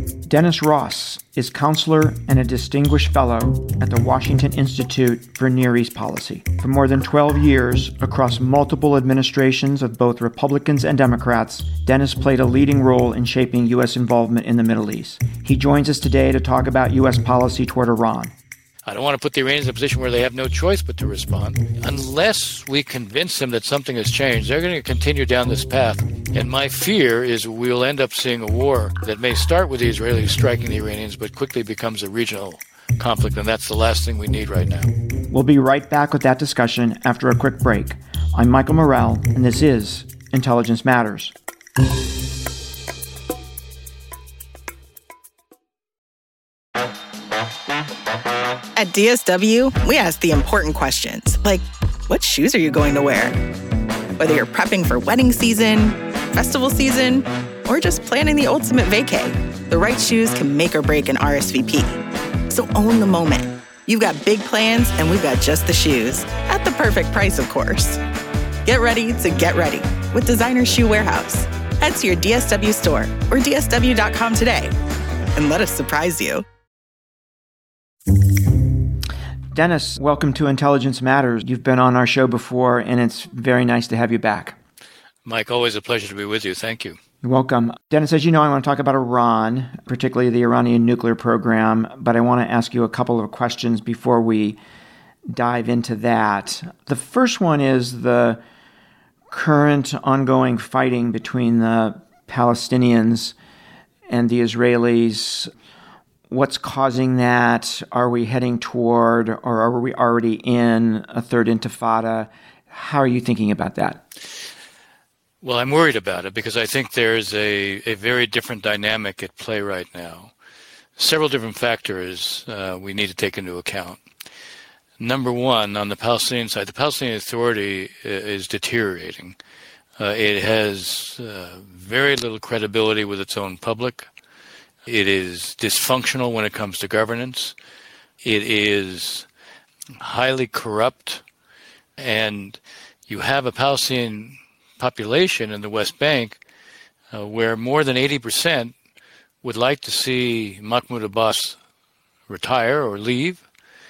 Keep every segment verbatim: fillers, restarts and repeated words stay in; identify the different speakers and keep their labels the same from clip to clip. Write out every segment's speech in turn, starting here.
Speaker 1: Dennis Ross is counselor and a distinguished fellow at the Washington Institute for Near East Policy. For more than twelve years, across multiple administrations of both Republicans and Democrats, Dennis played a leading role in shaping U S involvement in the Middle East. He joins us today to talk about U S policy toward Iran.
Speaker 2: I don't want to put the Iranians in a position where they have no choice but to respond. Unless we convince them that something has changed, they're going to continue down this path. And my fear is we'll end up seeing a war that may start with the Israelis striking the Iranians, but quickly becomes a regional conflict, and that's the last thing we need right now.
Speaker 1: We'll be right back with that discussion after a quick break. I'm Michael Morell, and this is Intelligence Matters.
Speaker 3: At D S W, we ask the important questions, like, what shoes are you going to wear? Whether you're prepping for wedding season, festival season, or just planning the ultimate vacay, the right shoes can make or break an R S V P. So own the moment. You've got big plans, and we've got just the shoes, at the perfect price, of course. Get ready to get ready with Designer Shoe Warehouse. Head to your D S W store or D S W dot com today, and let us surprise you.
Speaker 1: Dennis, welcome to Intelligence Matters. You've been on our show before, and it's very nice to have you back.
Speaker 2: Mike, always a pleasure to be with you. Thank you.
Speaker 1: You're welcome. Dennis, as you know, I want to talk about Iran, particularly the Iranian nuclear program, but I want to ask you a couple of questions before we dive into that. The first one is the current ongoing fighting between the Palestinians and the Israelis. What's causing that? Are we heading toward, or are we already in a third intifada? How are you thinking about that?
Speaker 2: Well, I'm worried about it because I think there's a, a very different dynamic at play right now. Several different factors uh, we need to take into account. Number one, on the Palestinian side, the Palestinian Authority is deteriorating. Uh, it has uh, very little credibility with its own public. It is dysfunctional when it comes to governance. It is highly corrupt. And you have a Palestinian population in the West Bank uh, where more than eighty percent would like to see Mahmoud Abbas retire or leave.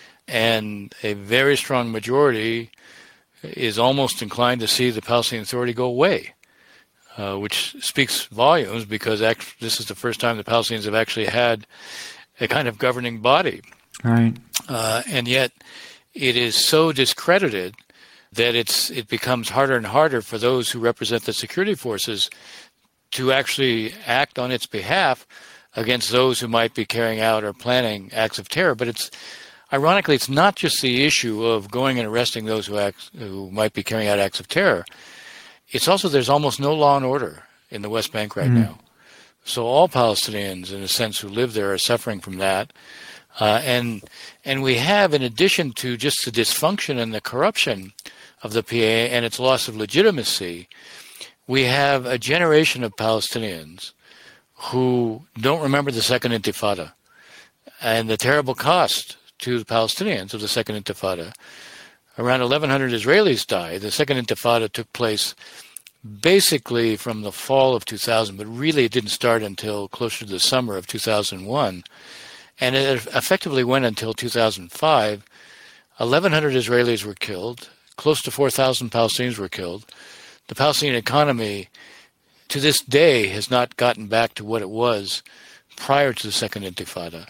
Speaker 2: And a very strong majority is almost inclined to see the Palestinian Authority go away. Uh, which speaks volumes because act- this is the first time the Palestinians have actually had a kind of governing body.
Speaker 1: Right.
Speaker 2: Uh, and yet it is so discredited that it's it becomes harder and harder for those who represent the security forces to actually act on its behalf against those who might be carrying out or planning acts of terror. But it's ironically, it's not just the issue of going and arresting those who act, who might be carrying out acts of terror. It's also there's almost no law and order in the West Bank right mm. now. So all Palestinians, in a sense, who live there are suffering from that. Uh, and and we have, in addition to just the dysfunction and the corruption of the P A and its loss of legitimacy, we have a generation of Palestinians who don't remember the Second Intifada and the terrible cost to the Palestinians of the Second Intifada. Around eleven hundred Israelis died. The Second Intifada took place basically from the fall of two thousand, but really it didn't start until closer to the summer of two thousand one. And it effectively went until two thousand five. eleven hundred Israelis were killed. Close to four thousand Palestinians were killed. The Palestinian economy, to this day, has not gotten back to what it was prior to the Second Intifada.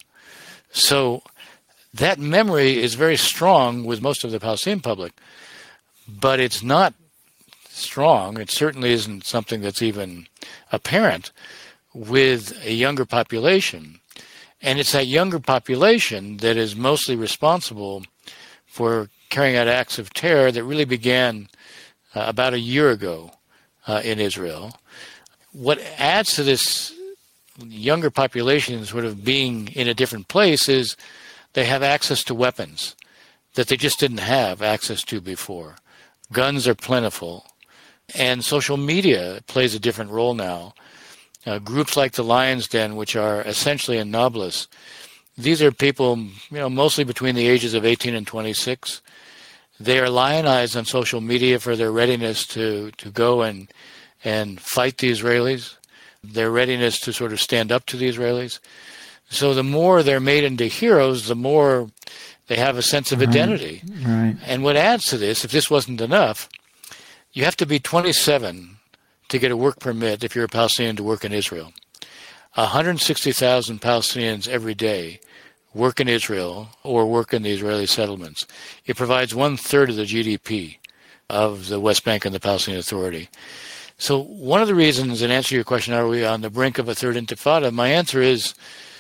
Speaker 2: So that memory is very strong with most of the Palestinian public, but it's not strong. It certainly isn't something that's even apparent with a younger population. And it's that younger population that is mostly responsible for carrying out acts of terror that really began uh, about a year ago uh, in Israel. What adds to this younger population sort of being in a different place is they have access to weapons that they just didn't have access to before. Guns are plentiful. And social media plays a different role now. Uh, groups like the Lions Den, which are essentially in Nablus, these are people, you know, mostly between the ages of eighteen and twenty-six. They are lionized on social media for their readiness to, to go and and fight the Israelis. their readiness to sort of stand up to the Israelis. So the more they're made into heroes, the more they have a sense of
Speaker 1: right.
Speaker 2: identity.
Speaker 1: Right.
Speaker 2: And what adds to this, if this wasn't enough, you have to be twenty-seven to get a work permit if you're a Palestinian to work in Israel. one hundred sixty thousand Palestinians every day work in Israel or work in the Israeli settlements. It provides one-third of the G D P of the West Bank and the Palestinian Authority. So one of the reasons, in answer to your question, are we on the brink of a third intifada? My answer is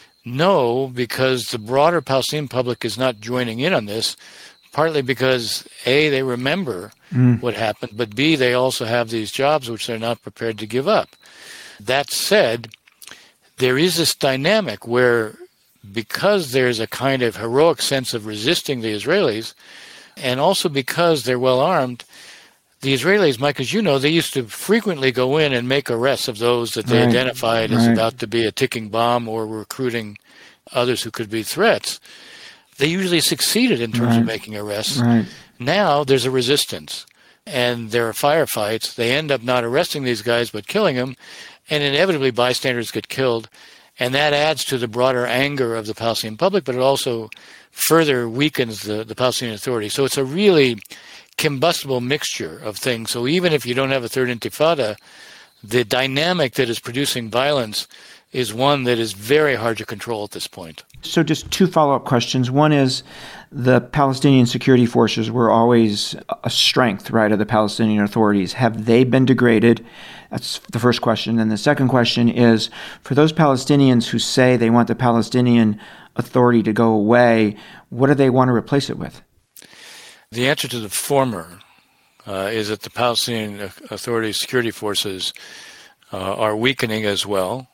Speaker 2: no, because the broader Palestinian public is not joining in on this, partly because, A, they remember mm. what happened, but B, they also have these jobs which they're not prepared to give up. That said, there is this dynamic where, because there's a kind of heroic sense of resisting the Israelis, and also because they're well armed, the Israelis, Mike, as you know, they used to frequently go in and make arrests of those that they right. identified as right. about to be a ticking bomb or recruiting others who could be threats. They usually succeeded in terms right. of making arrests.
Speaker 1: Right.
Speaker 2: Now there's a resistance, and there are firefights. They end up not arresting these guys but killing them, and inevitably bystanders get killed. And that adds to the broader anger of the Palestinian public, but it also further weakens the, the Palestinian Authority. So it's a really combustible mixture of things. So even if you don't have a third intifada, the dynamic that is producing violence is one that is very hard to control at this point.
Speaker 1: So just two follow-up questions. One is, the Palestinian security forces were always a strength, right, of the Palestinian authorities. Have they been degraded? That's the first question. And the second question is, for those Palestinians who say they want the Palestinian Authority to go away, what do they want to replace it with?
Speaker 2: The answer to the former uh, is that the Palestinian Authority security forces uh, are weakening as well.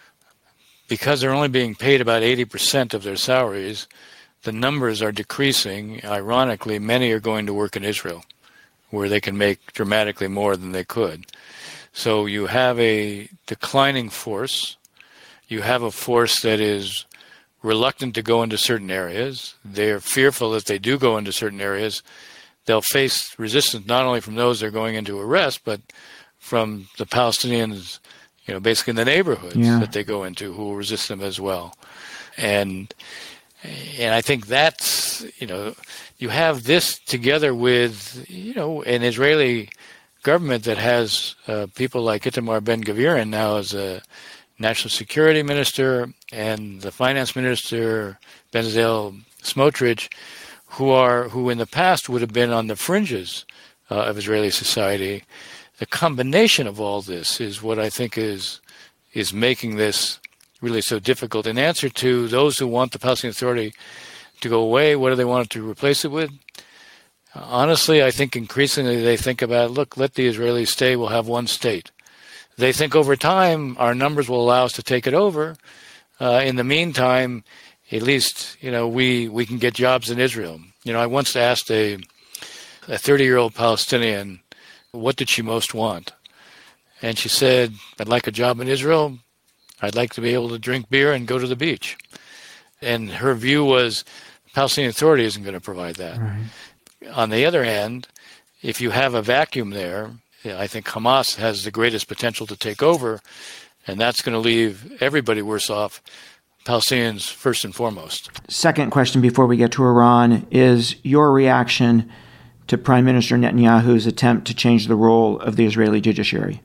Speaker 2: Because they're only being paid about eighty percent of their salaries, the numbers are decreasing. Ironically, many are going to work in Israel, where they can make dramatically more than they could. So you have a declining force. You have a force that is reluctant to go into certain areas. They're fearful that they do go into certain areas, they'll face resistance not only from those they're going into arrest, but from the Palestinians, you know, basically in the neighborhoods yeah. that they go into, who will resist them as well. And and I think that's, you know, you have this together with, you know, an Israeli government that has uh, people like Itamar Ben-Gvir now as a national security minister, and the finance minister, Bezalel Smotrich, who are who in the past would have been on the fringes uh, of Israeli society. The combination of all this is what I think is is making this really so difficult. In answer to those who want the Palestinian Authority to go away, what do they want to replace it with? Honestly, I think increasingly they think about, look, let the Israelis stay, we'll have one state. They think over time our numbers will allow us to take it over. Uh, in the meantime, at least, you know, we, we can get jobs in Israel. You know, I once asked a a thirty-year-old Palestinian, what did she most want? And she said, I'd like a job in Israel. I'd like to be able to drink beer and go to the beach. And her view was, the Palestinian Authority isn't going to provide that. Right. On the other hand, if you have a vacuum there, I think Hamas has the greatest potential to take over, and that's going to leave everybody worse off, Palestinians first and foremost.
Speaker 1: Second question before we get to Iran is your reaction to Prime Minister Netanyahu's attempt to change the role of the Israeli judiciary.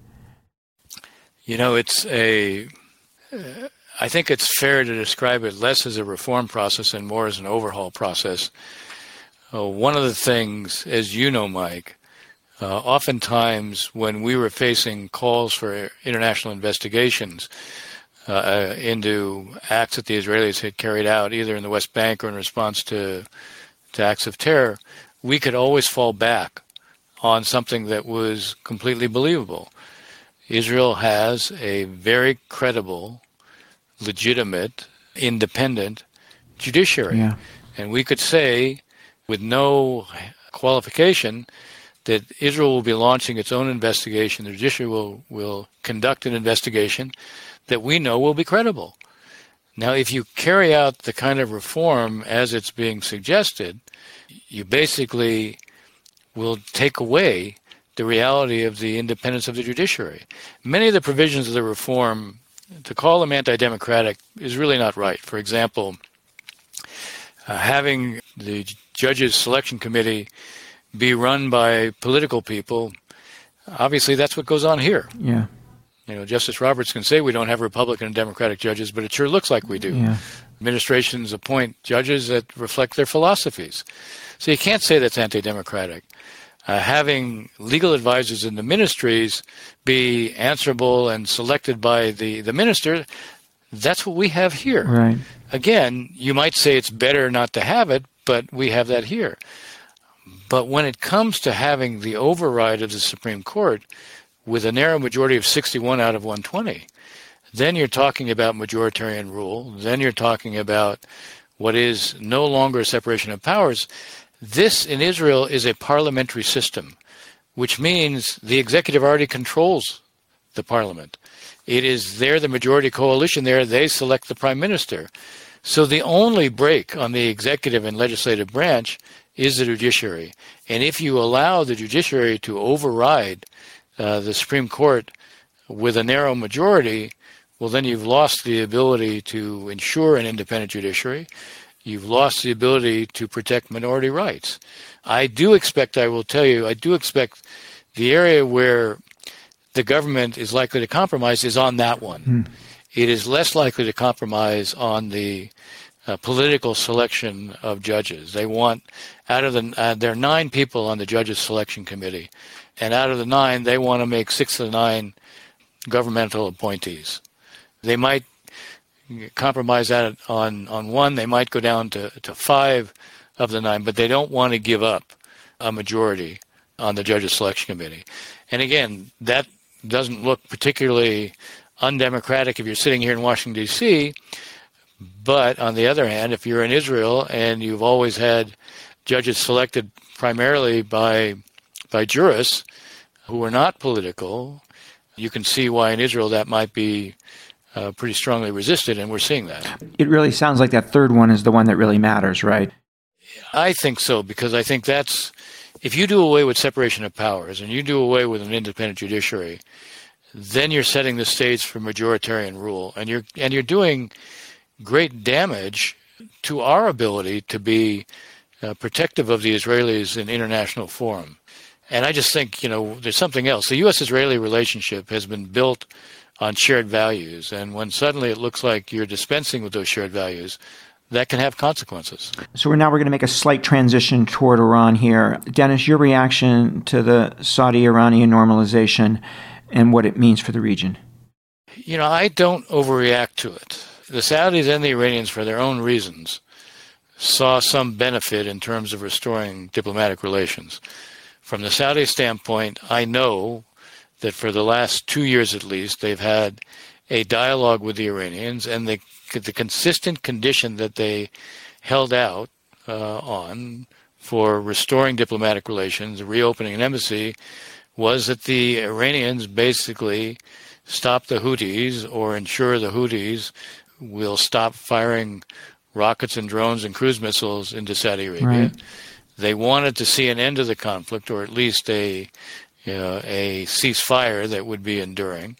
Speaker 2: You know, it's a, uh, I think it's fair to describe it less as a reform process and more as an overhaul process. Uh, one of the things, as you know, Mike, uh, oftentimes when we were facing calls for international investigations uh, into acts that the Israelis had carried out, either in the West Bank or in response to, to acts of terror, we could always fall back on something that was completely believable. Israel has a very credible, legitimate, independent judiciary. Yeah. And we could say, with no qualification, that Israel will be launching its own investigation. The judiciary will, will conduct an investigation that we know will be credible. Now, if you carry out the kind of reform as it's being suggested, you basically will take away the reality of the independence of the judiciary. Many of the provisions of the reform to call them anti-democratic is really not right. For example, uh, having the Judges Selection Committee be run by political people, obviously that's what goes on here.
Speaker 1: Yeah.
Speaker 2: You know, Justice Roberts can say we don't have Republican and Democratic judges, but it sure looks like we do.
Speaker 1: Yeah.
Speaker 2: Administrations appoint judges that reflect their philosophies. So you can't say that's anti-democratic. Uh, having legal advisors in the ministries be answerable and selected by the, the minister, that's what we have here.
Speaker 1: Right.
Speaker 2: Again, you might say it's better not to have it, but we have that here. But when it comes to having the override of the Supreme Court with a narrow majority of sixty-one out of one hundred twenty, then you're talking about majoritarian rule. Then you're talking about what is no longer a separation of powers. This in Israel is a parliamentary system, which means the executive already controls the parliament. It is there, the majority coalition there, they select the prime minister. So the only break on the executive and legislative branch is the judiciary. And if you allow the judiciary to override uh, the Supreme Court with a narrow majority, well, then you've lost the ability to ensure an independent judiciary. You've lost the ability to protect minority rights. I do expect, I will tell you, I do expect the area where the government is likely to compromise is on that one. Mm. It is less likely to compromise on the uh, political selection of judges. They want, out of the, uh, there are nine people on the Judges Selection Committee, and out of the nine, they want to make six of the nine governmental appointees. They might compromise that on, on one. They might go down to, to five of the nine, but they don't want to give up a majority on the Judges Selection Committee. And again, that doesn't look particularly undemocratic if you're sitting here in Washington, D C, but on the other hand, if you're in Israel and you've always had judges selected primarily by by jurists who are not political, you can see why in Israel that might be uh, pretty strongly resisted, and we're seeing that.
Speaker 1: It really sounds like that third one is the one that really matters, right?
Speaker 2: I think so, because I think that's, if you do away with separation of powers and you do away with an independent judiciary, then you're setting the stage for majoritarian rule, and you're and you're doing great damage to our ability to be uh, protective of the Israelis in international forum. And I just think, you know, there's something else. The U S-Israeli relationship has been built on shared values, and when suddenly it looks like you're dispensing with those shared values, that can have consequences.
Speaker 1: So now we're going to make a slight transition toward Iran here. Dennis, your reaction to the Saudi-Iranian normalization and what it means for the region?
Speaker 2: You know, I don't overreact to it. The Saudis and the Iranians, for their own reasons, saw some benefit in terms of restoring diplomatic relations. From the Saudi standpoint, I know that for the last two years at least, they've had a dialogue with the Iranians, and the, the consistent condition that they held out uh, on for restoring diplomatic relations, reopening an embassy, was that the Iranians basically stop the Houthis or ensure the Houthis will stop firing rockets and drones and cruise missiles into Saudi Arabia. Right. They wanted to see an end to the conflict, or at least a you know, a ceasefire that would be enduring.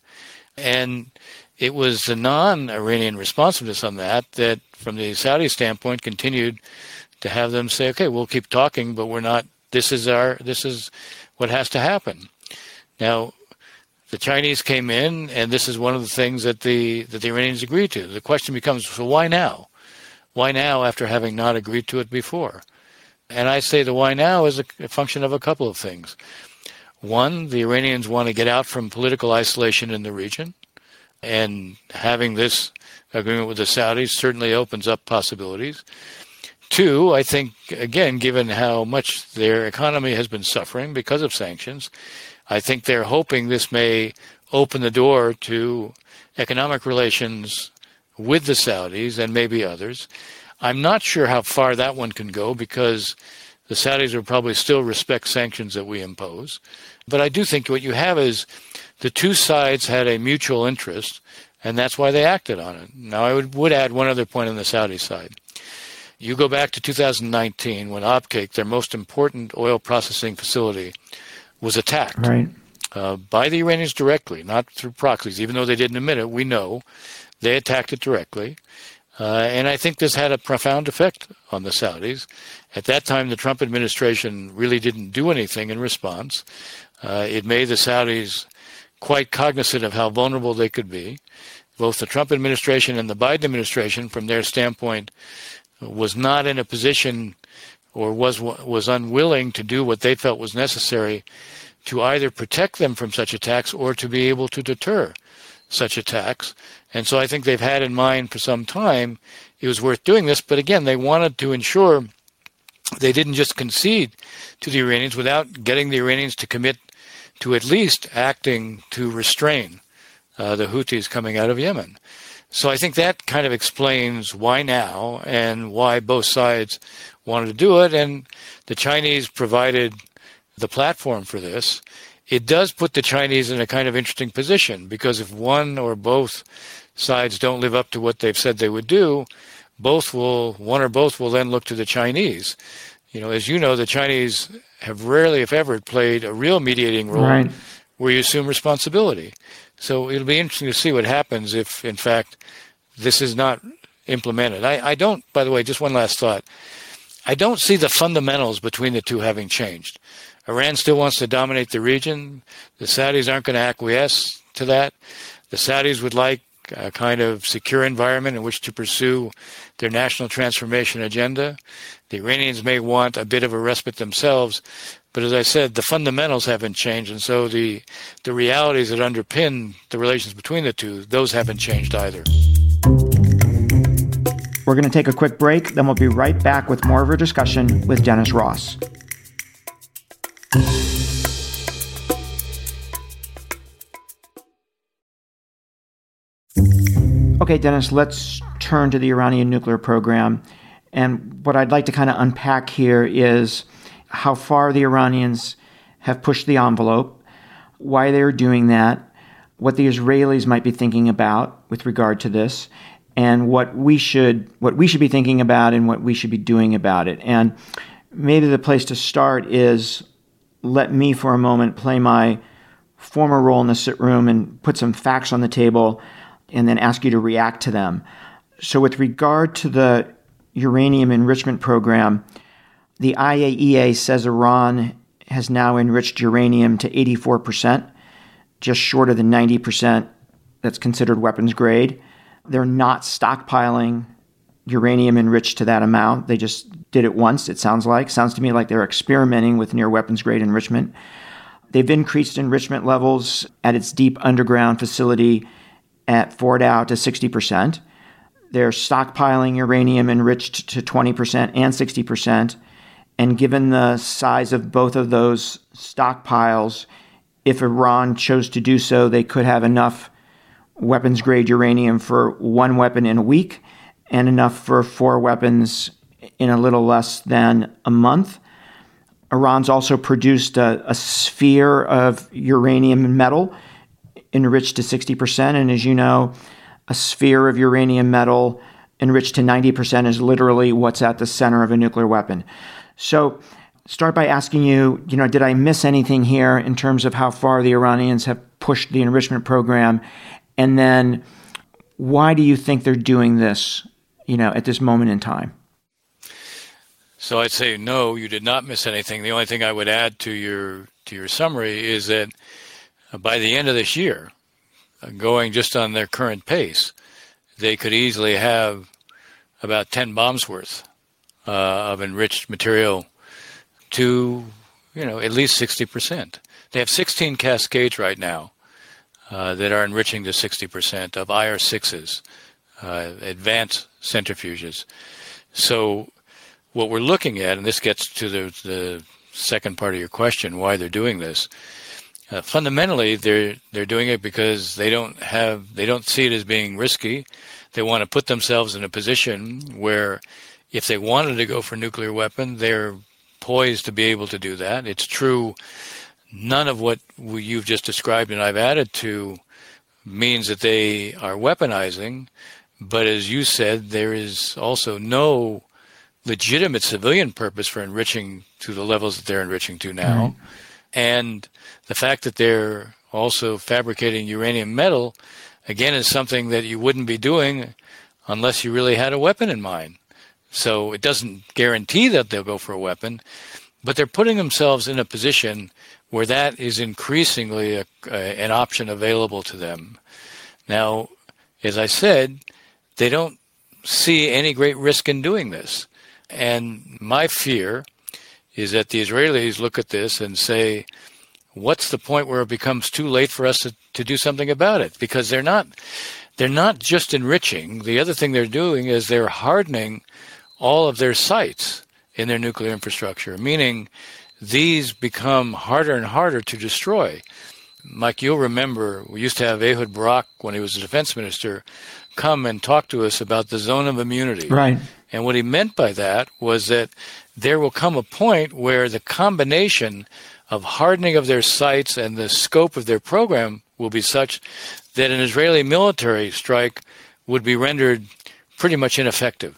Speaker 2: And it was the non-Iranian responsiveness on that that, from the Saudi standpoint, continued to have them say, okay, we'll keep talking, but we're not, this is our, this is what has to happen. Now, the Chinese came in, and this is one of the things that the that the Iranians agreed to. The question becomes, so why now? Why now after having not agreed to it before? And I say the why now is a, a function of a couple of things. One, the Iranians want to get out from political isolation in the region, and having this agreement with the Saudis certainly opens up possibilities. Two, I think, again, given how much their economy has been suffering because of sanctions, I think they're hoping this may open the door to economic relations with the Saudis and maybe others. I'm not sure how far that one can go, because the Saudis will probably still respect sanctions that we impose. But I do think what you have is the two sides had a mutual interest, and that's why they acted on it. Now, I would, would add one other point on the Saudi side. You go back to two thousand nineteen when Abqaiq, their most important oil processing facility, was attacked.
Speaker 1: Right.
Speaker 2: uh, by the Iranians directly, not through proxies. Even though they didn't admit it, we know they attacked it directly. Uh, and I think this had a profound effect on the Saudis. At that time, the Trump administration really didn't do anything in response. Uh, it made the Saudis quite cognizant of how vulnerable they could be. Both the Trump administration and the Biden administration, from their standpoint, was not in a position or was was unwilling to do what they felt was necessary to either protect them from such attacks or to be able to deter such attacks. And so I think they've had in mind for some time it was worth doing this. But again, they wanted to ensure they didn't just concede to the Iranians without getting the Iranians to commit to at least acting to restrain uh, the Houthis coming out of Yemen. So I think that kind of explains why now and why both sides wanted to do it. And the Chinese provided the platform for this. It does put the Chinese in a kind of interesting position, because if one or both sides don't live up to what they've said they would do, both will, one or both will then look to the Chinese. You know, as you know, the Chinese have rarely, if ever, played a real mediating role
Speaker 1: right.
Speaker 2: where you assume responsibility. So it'll be interesting to see what happens if, in fact, this is not implemented. I, I don't, by the way, just one last thought. I don't see the fundamentals between the two having changed. Iran still wants to dominate the region. The Saudis aren't going to acquiesce to that. The Saudis would like a kind of secure environment in which to pursue their national transformation agenda. The Iranians may want a bit of a respite themselves, but as I said, the fundamentals haven't changed, and so the the realities that underpin the relations between the two, those haven't changed either.
Speaker 1: We're going to take a quick break, then we'll be right back with more of our discussion with Dennis Ross. Okay, Dennis, let's turn to the Iranian nuclear program. And what I'd like to kind of unpack here is how far the Iranians have pushed the envelope, why they're doing that, what the Israelis might be thinking about with regard to this, and what we should what we should be thinking about and what we should be doing about it. And maybe the place to start is, let me for a moment play my former role in the sit room and put some facts on the table and then ask you to react to them. So with regard to the uranium enrichment program, the I A E A says Iran has now enriched uranium to eighty-four percent, just short of the ninety percent that's considered weapons grade. They're not stockpiling uranium enriched to that amount. They just did it once, it sounds like. Sounds to me like they're experimenting with near weapons grade enrichment. They've increased enrichment levels at its deep underground facility at Fordow to sixty percent. They're stockpiling uranium enriched to twenty percent and sixty percent. And given the size of both of those stockpiles, if Iran chose to do so, they could have enough weapons-grade uranium for one weapon in a week and enough for four weapons in a little less than a month. Iran's also produced a, a sphere of uranium and metal enriched to sixty percent. And as you know, a sphere of uranium metal enriched to ninety percent is literally what's at the center of a nuclear weapon. So start by asking you, you know, did I miss anything here in terms of how far the Iranians have pushed the enrichment program? And then why do you think they're doing this, you know, at this moment in time?
Speaker 2: So I'd say, no, you did not miss anything. The only thing I would add to your to your summary is that by the end of this year, going just on their current pace, they could easily have about ten bombs worth uh, of enriched material to, you know, at least sixty percent. They have sixteen cascades right now uh, that are enriching to sixty percent of I R sixes, uh, advanced centrifuges. So what we're looking at, and this gets to the, the second part of your question, why they're doing this. Uh, fundamentally, they're they're doing it because they don't have they don't see it as being risky. They want to put themselves in a position where, if they wanted to go for a nuclear weapon, they're poised to be able to do that. It's true. None of what you've just described and I've added to means that they are weaponizing. But as you said, there is also no legitimate civilian purpose for enriching to the levels that they're enriching to now. And the fact that they're also fabricating uranium metal, again, is something that you wouldn't be doing unless you really had a weapon in mind. So it doesn't guarantee that they'll go for a weapon, but they're putting themselves in a position where that is increasingly a, a, an option available to them. Now, as I said, they don't see any great risk in doing this. And my fear is that the Israelis look at this and say, what's the point where it becomes too late for us to, to do something about it? Because they're not they're not just enriching. The other thing they're doing is they're hardening all of their sites in their nuclear infrastructure, meaning these become harder and harder to destroy. Mike, you'll remember we used to have Ehud Barak, when he was the defense minister, come and talk to us about the zone of immunity.
Speaker 1: Right.
Speaker 2: And what he meant by that was that there will come a point where the combination of hardening of their sites and the scope of their program will be such that an Israeli military strike would be rendered pretty much ineffective.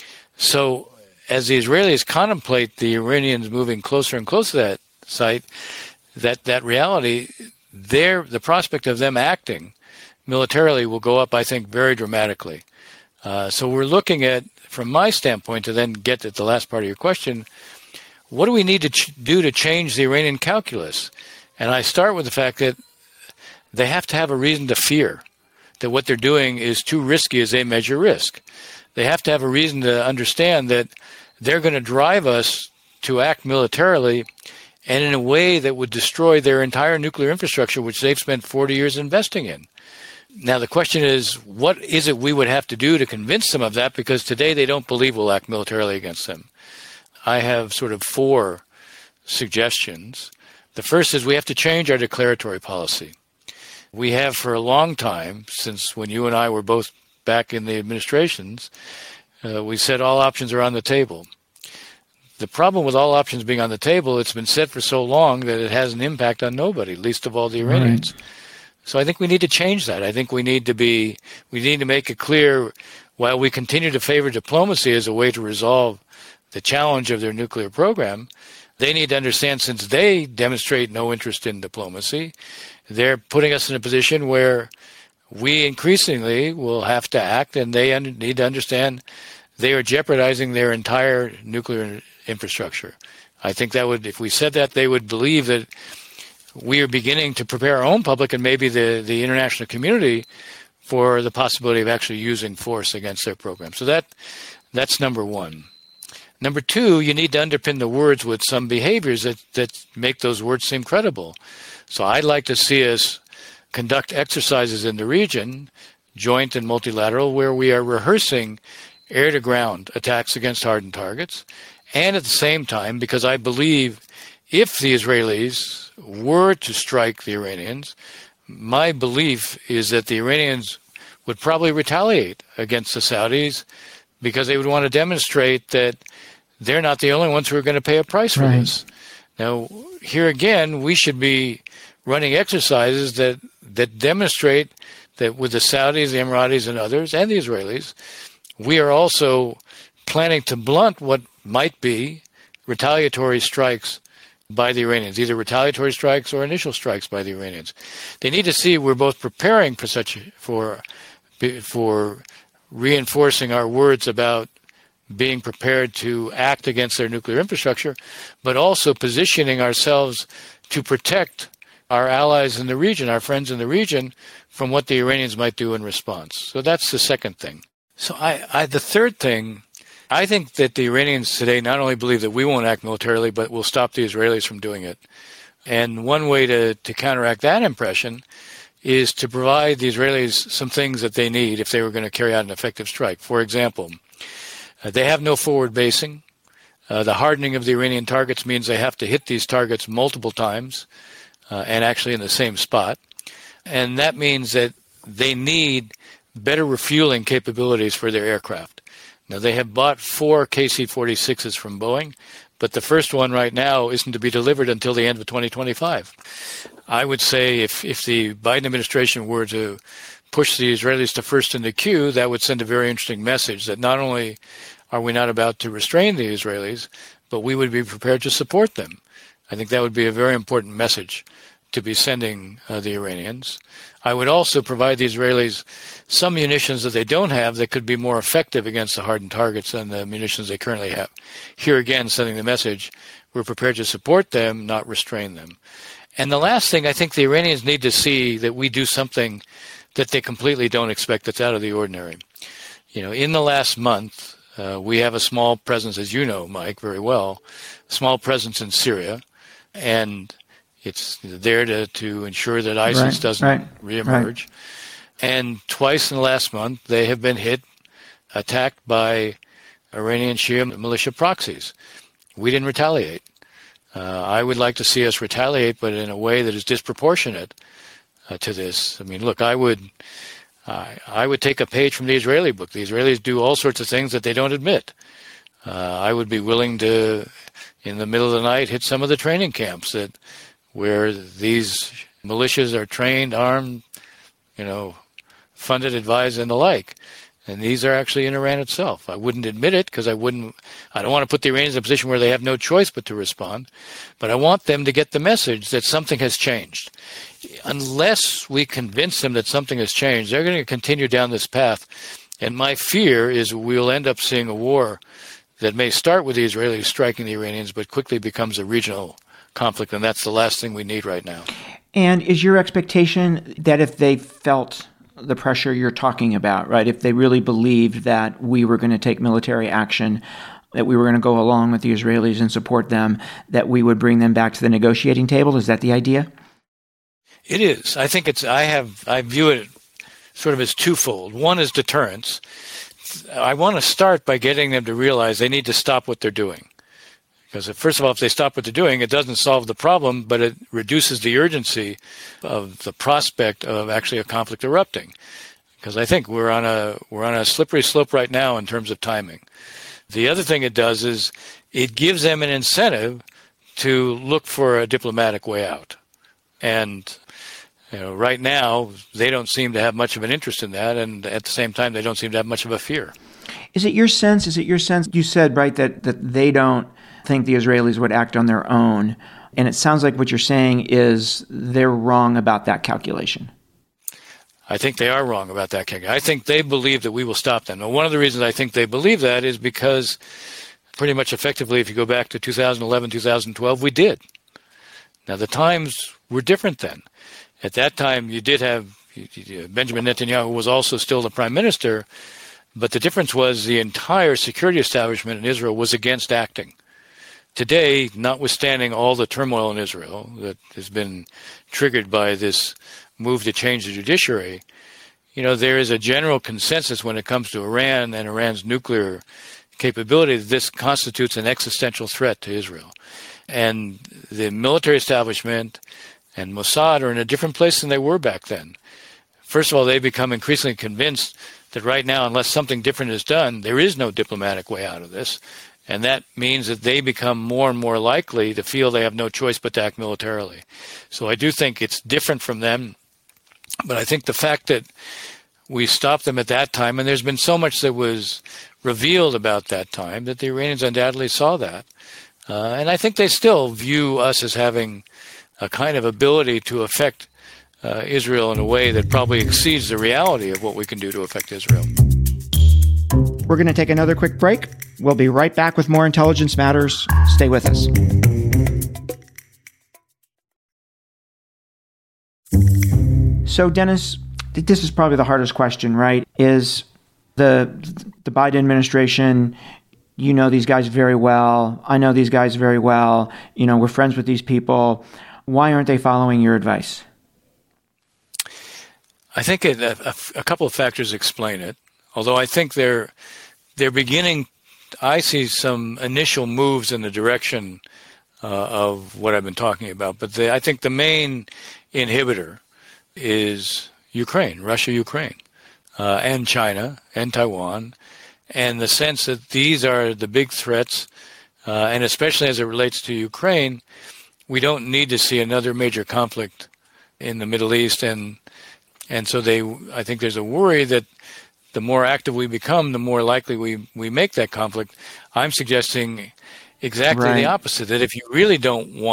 Speaker 2: So as the Israelis contemplate the Iranians moving closer and closer to that site, that, that reality, there, the prospect of them acting militarily will go up, I think, very dramatically. Uh, so we're looking at, from my standpoint, to then get at the last part of your question, what do we need to ch- do to change the Iranian calculus? And I start with the fact that they have to have a reason to fear that what they're doing is too risky as they measure risk. They have to have a reason to understand that they're going to drive us to act militarily and in a way that would destroy their entire nuclear infrastructure, which they've spent forty years investing in. Now, the question is, what is it we would have to do to convince them of that? Because today they don't believe we'll act militarily against them. I have sort of four suggestions. The first is we have to change our declaratory policy. We have for a long time, since when you and I were both back in the administrations, uh, we said all options are on the table. The problem with all options being on the table, it's been said for so long that it has an impact on nobody, least of all the Iranians. Right. So I think we need to change that. I think we need to be, we need to make it clear, while we continue to favor diplomacy as a way to resolve the challenge of their nuclear program, they need to understand, since they demonstrate no interest in diplomacy, they're putting us in a position where we increasingly will have to act, and they un- need to understand they are jeopardizing their entire nuclear infrastructure. I think that would, if we said that, they would believe that we are beginning to prepare our own public and maybe the, the international community for the possibility of actually using force against their program. So that that's number one. Number two, you need to underpin the words with some behaviors that, that make those words seem credible. So I'd like to see us conduct exercises in the region, joint and multilateral, where we are rehearsing air-to-ground attacks against hardened targets. And at the same time, because I believe if the Israelis were to strike the Iranians, my belief is that the Iranians would probably retaliate against the Saudis because they would want to demonstrate that they're not the only ones who are going to pay a price for right. this. Now, here again, we should be running exercises that, that demonstrate that with the Saudis, the Emiratis, and others, and the Israelis, we are also planning to blunt what might be retaliatory strikes by the Iranians, either retaliatory strikes or initial strikes by the Iranians. They need to see we're both preparing for such for for reinforcing our words about being prepared to act against their nuclear infrastructure, but also positioning ourselves to protect our allies in the region, our friends in the region, from what the Iranians might do in response. So that's the second thing. So I, I the third thing, I think that the Iranians today not only believe that we won't act militarily, but will stop the Israelis from doing it. And one way to, to counteract that impression is to provide the Israelis some things that they need if they were going to carry out an effective strike. For example, uh, they have no forward basing. Uh, the hardening of the Iranian targets means they have to hit these targets multiple times uh, and actually in the same spot. And that means that they need better refueling capabilities for their aircraft. Now, they have bought four K C forty-sixes from Boeing, but the first one right now isn't to be delivered until the end of twenty twenty-five. I would say if, if the Biden administration were to push the Israelis to first in the queue, that would send a very interesting message that not only are we not about to restrain the Israelis, but we would be prepared to support them I think that would be a very important message to be sending uh, the Iranians. I would also provide the Israelis some munitions that they don't have that could be more effective against the hardened targets than the munitions they currently have. Here again, sending the message, we're prepared to support them, not restrain them. And the last thing, I think the Iranians need to see that we do something that they completely don't expect that's out of the ordinary. You know, in the last month, uh, we have a small presence, as you know, Mike, very well, a small presence in Syria, and it's there to, to ensure that ISIS
Speaker 1: right,
Speaker 2: doesn't
Speaker 1: right,
Speaker 2: reemerge.
Speaker 1: Right.
Speaker 2: And twice in the last month, they have been hit, attacked by Iranian Shia militia proxies. We didn't retaliate. Uh, I would like to see us retaliate, but in a way that is disproportionate uh, to this. I mean, look, I would, uh, I would take a page from the Israeli book. The Israelis do all sorts of things that they don't admit. Uh, I would be willing to, in the middle of the night, hit some of the training camps that where these militias are trained, armed, you know, funded, advised, and the like. And these are actually in Iran itself. I wouldn't admit it because I wouldn't, I don't want to put the Iranians in a position where they have no choice but to respond. But I want them to get the message that something has changed. Unless we convince them that something has changed, they're going to continue down this path. And my fear is we'll end up seeing a war that may start with the Israelis striking the Iranians, but quickly becomes a regional conflict. And that's the last thing we need right now.
Speaker 1: And is your expectation that if they felt the pressure you're talking about, right? If they really believed that we were going to take military action, that we were going to go along with the Israelis and support them, that we would bring them back to the negotiating table? Is that the idea?
Speaker 2: It is. I think it's, I have, I view it sort of as twofold. One is deterrence. I want to start by getting them to realize they need to stop what they're doing. Because if, first of all, if they stop what they're doing, it doesn't solve the problem, but it reduces the urgency of the prospect of actually a conflict erupting. Because I think we're on a we're on a slippery slope right now in terms of timing. The other thing it does is it gives them an incentive to look for a diplomatic way out. And you know, right now, they don't seem to have much of an interest in that, and at the same time, they don't seem to have much of a fear.
Speaker 1: Is it your sense, is it your sense, you said, right, that, that they don't think the Israelis would act on their own. And it sounds like what you're saying is they're wrong about that calculation.
Speaker 2: I think they are wrong about that calculation. I think they believe that we will stop them. Now, one of the reasons I think they believe that is because pretty much effectively, if you go back to two thousand eleven, two thousand twelve, we did. Now, the times were different then. At that time, you did have Benjamin Netanyahu was also still the prime minister, but the difference was the entire security establishment in Israel was against acting. Today, notwithstanding all the turmoil in Israel that has been triggered by this move to change the judiciary, you know, there is a general consensus when it comes to Iran and Iran's nuclear capability that this constitutes an existential threat to Israel. And the military establishment and Mossad are in a different place than they were back then. First of all, they become increasingly convinced that right now, unless something different is done, there is no diplomatic way out of this. And that means that they become more and more likely to feel they have no choice but to act militarily. So I do think it's different from them. But I think the fact that we stopped them at that time, and there's been so much that was revealed about that time, that the Iranians undoubtedly saw that. Uh, and I think they still view us as having a kind of ability to affect uh, Israel in a way that probably exceeds the reality of what we can do to affect Israel.
Speaker 1: We're going to take another quick break. We'll be right back with more Intelligence Matters. Stay with us. So, Dennis, this is probably the hardest question, right? Is the the Biden administration, you know these guys very well. I know these guys very well. You know, we're friends with these people. Why aren't they following your advice?
Speaker 2: I think it, a, a couple of factors explain it. Although I think they're they're beginning, I see some initial moves in the direction uh, of what I've been talking about. But the, I think the main inhibitor is Ukraine, Russia, Ukraine, uh, and China, and Taiwan, and the sense that these are the big threats, uh, and especially as it relates to Ukraine, we don't need to see another major conflict in the Middle East, and and so they, I think there's a worry that the more active we become, the more likely we, we make that conflict. I'm suggesting exactly
Speaker 1: right.
Speaker 2: the opposite, that if you really don't want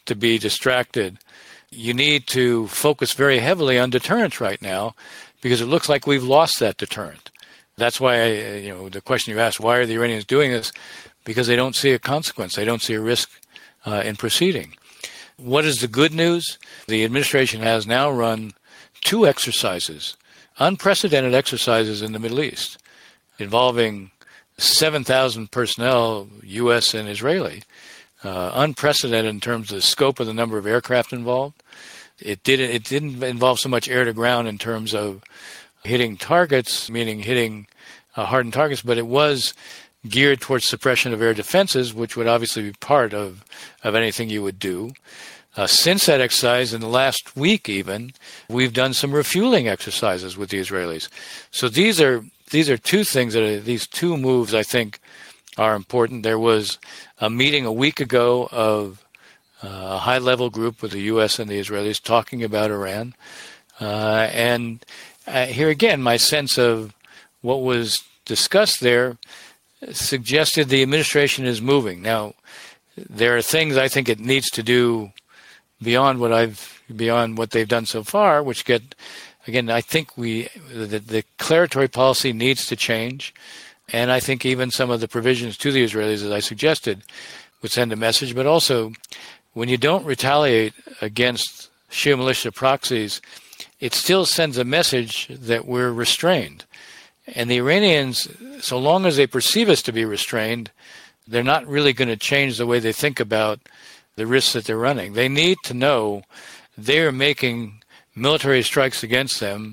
Speaker 2: to be distracted. You need to focus very heavily on deterrence right now because it looks like we've lost that deterrent. That's why, I, you know, the question you asked, why are the Iranians doing this? Because they don't see a consequence. They don't see a risk uh, in proceeding. What is the good news? The administration has now run two exercises, unprecedented exercises in the Middle East, involving seven thousand personnel, U S and Israeli, uh, unprecedented in terms of the scope of the number of aircraft involved. It didn't, it didn't involve so much air to ground in terms of hitting targets, meaning hitting uh, hardened targets, but it was geared towards suppression of air defenses, which would obviously be part of, of anything you would do. Uh, since that exercise, in the last week even, we've done some refueling exercises with the Israelis. So these are these are two things that are, these two moves I think are important. There was a meeting a week ago of uh, a high-level group with the U S and the Israelis talking about Iran, uh, and uh, here again, my sense of what was discussed there suggested the administration is moving. Now, there are things I think it needs to do beyond what I've beyond what they've done so far, which get again. I think we the, the declaratory policy needs to change, and I think even some of the provisions to the Israelis, as I suggested, would send a message. But also, when you don't retaliate against Shia militia proxies, it still sends a message that we're restrained. And the Iranians, so long as they perceive us to be restrained, they're not really going to change the way they think about the risks that they're running. They need to know they are making military strikes against them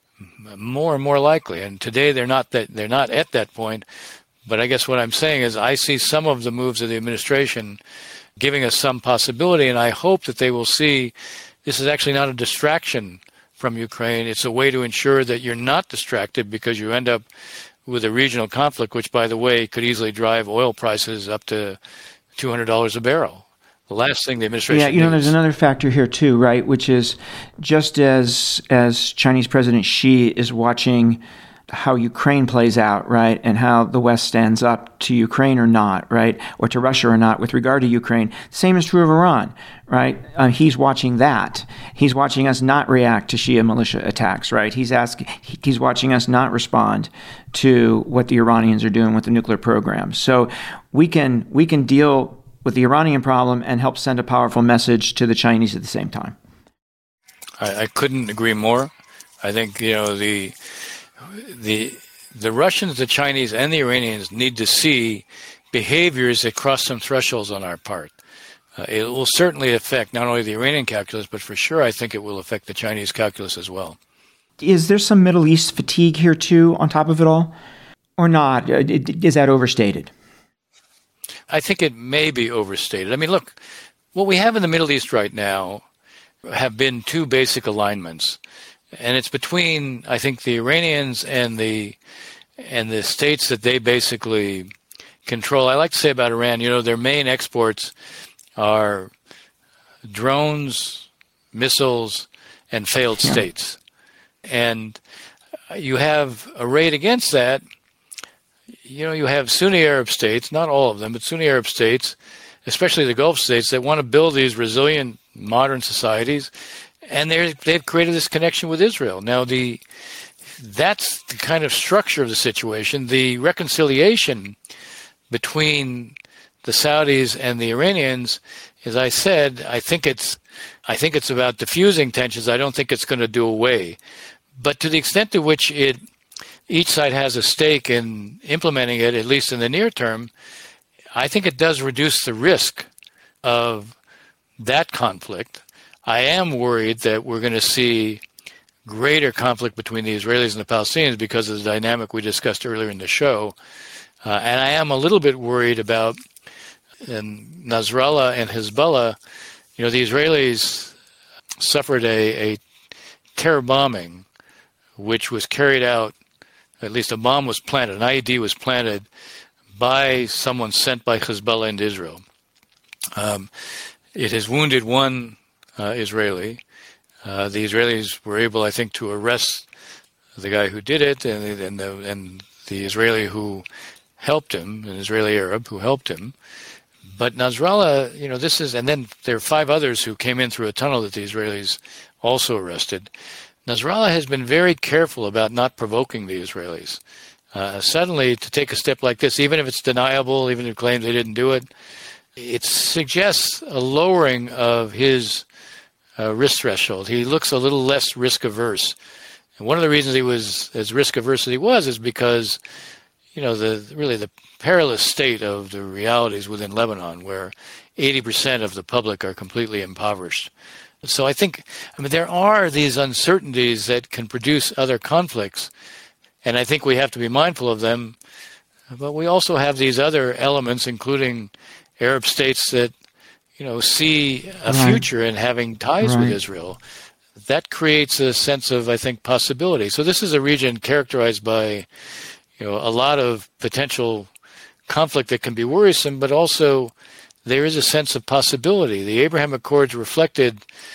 Speaker 2: more and more likely. And today they're not that they're not at that point. But I guess what I'm saying is I see some of the moves of the administration giving us some possibility, and I hope that they will see this is actually not a distraction from Ukraine. It's a way to ensure that you're not distracted because you end up with a regional conflict, which, by the way, could easily drive oil prices up to two hundred dollars a barrel. The last thing the administration
Speaker 1: Yeah, you know,
Speaker 2: needs.
Speaker 1: there's another factor here too, right? Which is just as as Chinese President Xi is watching how Ukraine plays out, right, and how the West stands up to Ukraine or not, right, or to Russia or not with regard to Ukraine. Same is true of Iran, right? Uh, he's watching that. He's watching us not react to Shia militia attacks, right? He's asking. He's watching us not respond to what the Iranians are doing with the nuclear program. So we can we can deal with the Iranian problem and help send a powerful message to the Chinese at the same time.
Speaker 2: I, I couldn't agree more. I think, you know, the the the Russians, the Chinese, and the Iranians need to see behaviors that cross some thresholds on our part. Uh, it will certainly affect not only the Iranian calculus, but for sure I think it will affect the Chinese calculus as well.
Speaker 1: Is there some Middle East fatigue here too on top of it all? Or not? Is that overstated?
Speaker 2: I think it may be overstated. I mean, look, what we have in the Middle East right now have been two basic alignments. And it's between, I think, the Iranians and the and the states that they basically control. I like to say about Iran, you know, their main exports are drones, missiles, and failed
Speaker 1: Yeah.
Speaker 2: states. And you have arrayed against that, you know, you have Sunni Arab states, not all of them, but Sunni Arab states, especially the Gulf states, that want to build these resilient modern societies. And they're, they've created this connection with Israel. Now, the that's the kind of structure of the situation. The reconciliation between the Saudis and the Iranians, as I said, I think it's I think it's about diffusing tensions. I don't think it's going to do away. But to the extent to which it each side has a stake in implementing it, at least in the near term, I think it does reduce the risk of that conflict. I am worried that we're going to see greater conflict between the Israelis and the Palestinians because of the dynamic we discussed earlier in the show. Uh, and I am a little bit worried about um, Nasrallah and Hezbollah. You know, the Israelis suffered a, a terror bombing, which was carried out, at least a bomb was planted, an I E D was planted by someone sent by Hezbollah into Israel. Um, it has wounded one Uh, Israeli. Uh, the Israelis were able, I think, to arrest the guy who did it, and and the, and the Israeli who helped him, an Israeli Arab who helped him. But Nasrallah, you know, this is, and then there are five others who came in through a tunnel that the Israelis also arrested. Nasrallah has been very careful about not provoking the Israelis. Uh, suddenly, to take a step like this, even if it's deniable, even if it claims they didn't do it, it suggests a lowering of his uh, risk threshold. He looks a little less risk-averse. And one of the reasons he was as risk-averse as he was is because, you know, the really the perilous state of the realities within Lebanon, where eighty percent of the public are completely impoverished. So I think, I mean, there are these uncertainties that can produce other conflicts, and I think we have to be mindful of them. But we also have these other elements, including Arab states that, you know, see a
Speaker 1: right.
Speaker 2: future in having ties
Speaker 1: right.
Speaker 2: with Israel. That creates a sense of, I think, possibility. So this is a region characterized by, you know, a lot of potential conflict that can be worrisome, but also there is a sense of possibility. The Abraham Accords reflected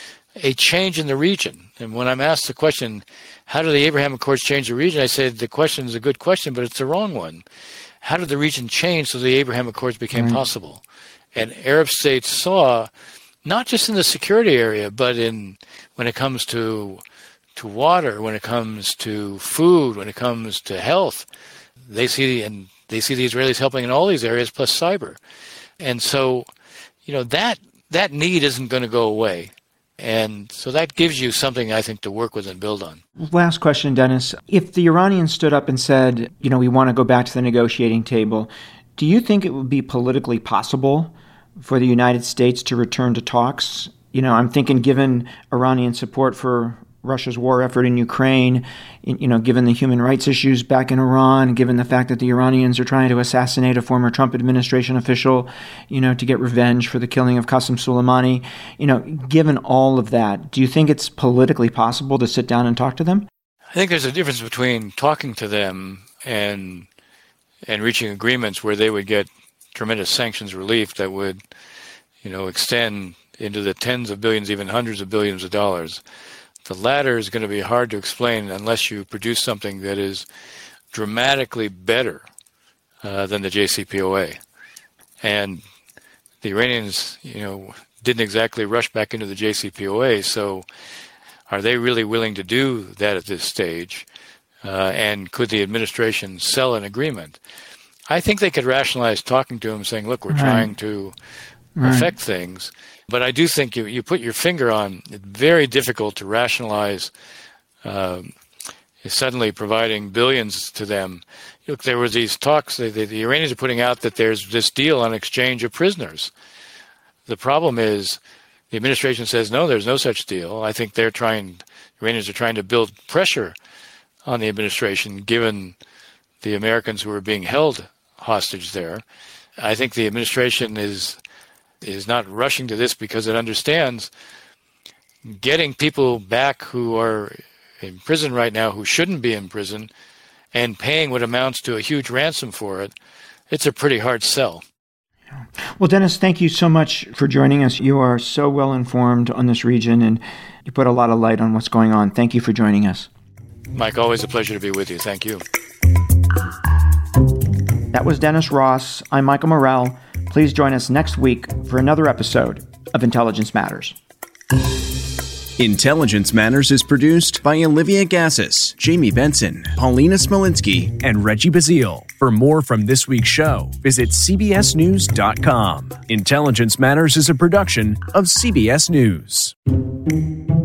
Speaker 2: a change in the region. And when I'm asked the question, how do the Abraham Accords change the region? I said the question is a good question, but it's the wrong one. How did the region change so the Abraham Accords became mm-hmm. possible? And Arab states saw, not just in the security area, but in when it comes to to water, when it comes to food, when it comes to health, they see and they see the Israelis helping in all these areas, plus cyber. And so, you know, that that need isn't going to go away. And so that gives you something, I think, to work with and build on.
Speaker 1: Last question, Dennis. If the Iranians stood up and said, you know, we want to go back to the negotiating table, do you think it would be politically possible for the United States to return to talks? You know, I'm thinking given Iranian support for Russia's war effort in Ukraine, you know, given the human rights issues back in Iran, given the fact that the Iranians are trying to assassinate a former Trump administration official, you know, to get revenge for the killing of Qasem Soleimani, you know, given all of that, do you think it's politically possible to sit down and talk to them?
Speaker 2: I think there's a difference between talking to them and and reaching agreements where they would get tremendous sanctions relief that would, you know, extend into the tens of billions, even hundreds of billions of dollars. The latter is going to be hard to explain unless you produce something that is dramatically better uh, than the J C P O A. And the Iranians, you know, didn't exactly rush back into the J C P O A, so are they really willing to do that at this stage? Uh, and could the administration sell an agreement? I think they could rationalize talking to him, saying, look, we're right. trying to right. affect things. But I do think you, you put your finger on, it's very difficult to rationalize um, suddenly providing billions to them. Look, there were these talks, the, the Iranians are putting out that there's this deal on exchange of prisoners. The problem is the administration says, no, there's no such deal. I think they're trying, the Iranians are trying to build pressure on the administration, given the Americans who are being held hostage there. I think the administration is is not rushing to this because it understands getting people back who are in prison right now who shouldn't be in prison and paying what amounts to a huge ransom for it. It's a pretty hard sell.
Speaker 1: Well, Dennis, thank you so much for joining us. You are so well informed on this region and you put a lot of light on what's going on. Thank you for joining us.
Speaker 2: Mike, always a pleasure to be with you. Thank you.
Speaker 1: That was Dennis Ross. I'm Michael Morell. Please join us next week for another episode of Intelligence Matters.
Speaker 4: Intelligence Matters is produced by Olivia Gassis, Jamie Benson, Paulina Smolinski, and Reggie Bazile. For more from this week's show, visit c b s news dot com. Intelligence Matters is a production of C B S News.